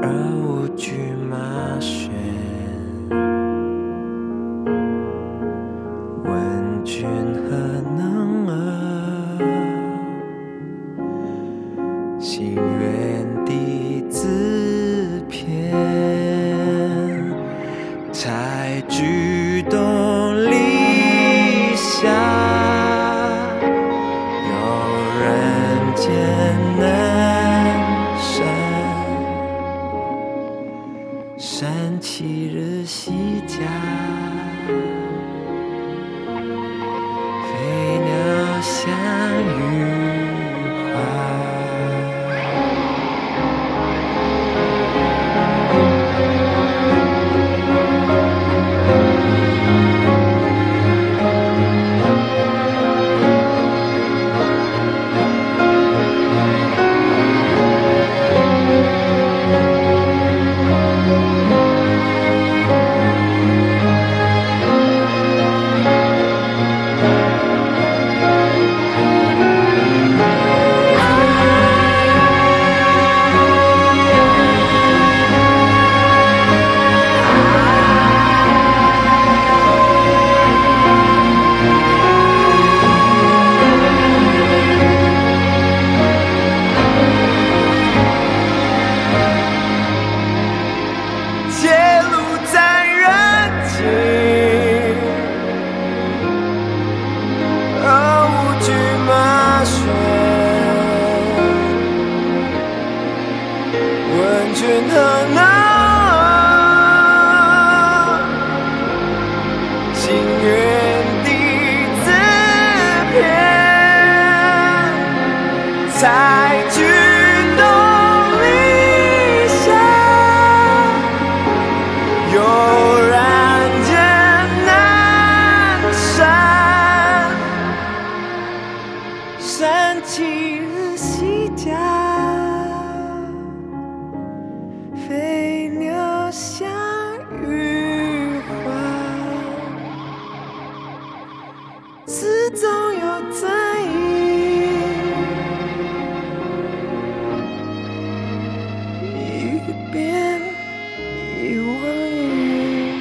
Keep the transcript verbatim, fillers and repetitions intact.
而无惧马旋。问君何能尔？心远地自偏。采菊东篱下，有人间南山。山起日夕家，飞鸟相与花。问君何能？心远地自偏。采菊东篱下，悠然见南山。山起日夕家，飞鸟相与还。词中有真意，一遍一忘语。